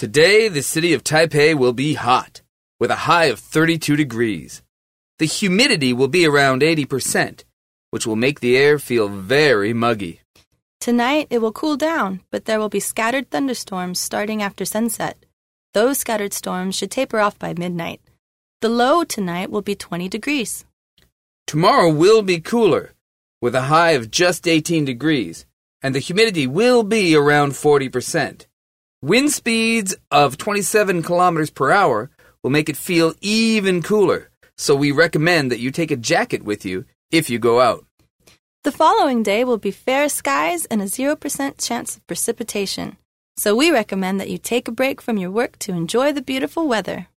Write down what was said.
Today, the city of Taipei will be hot, with a high of 32 degrees. The humidity will be around 80%, which will make the air feel very muggy. Tonight, it will cool down, but there will be scattered thunderstorms starting after sunset. Those scattered storms should taper off by midnight. The low tonight will be 20 degrees. Tomorrow will be cooler, with a high of just 18 degrees, and the humidity will be around 40%. Wind speeds of 27 kilometers per hour will make it feel even cooler, so we recommend that you take a jacket with you if you go out. The following day will be fair skies and a 0% chance of precipitation. So we recommend that you take a break from your work to enjoy the beautiful weather.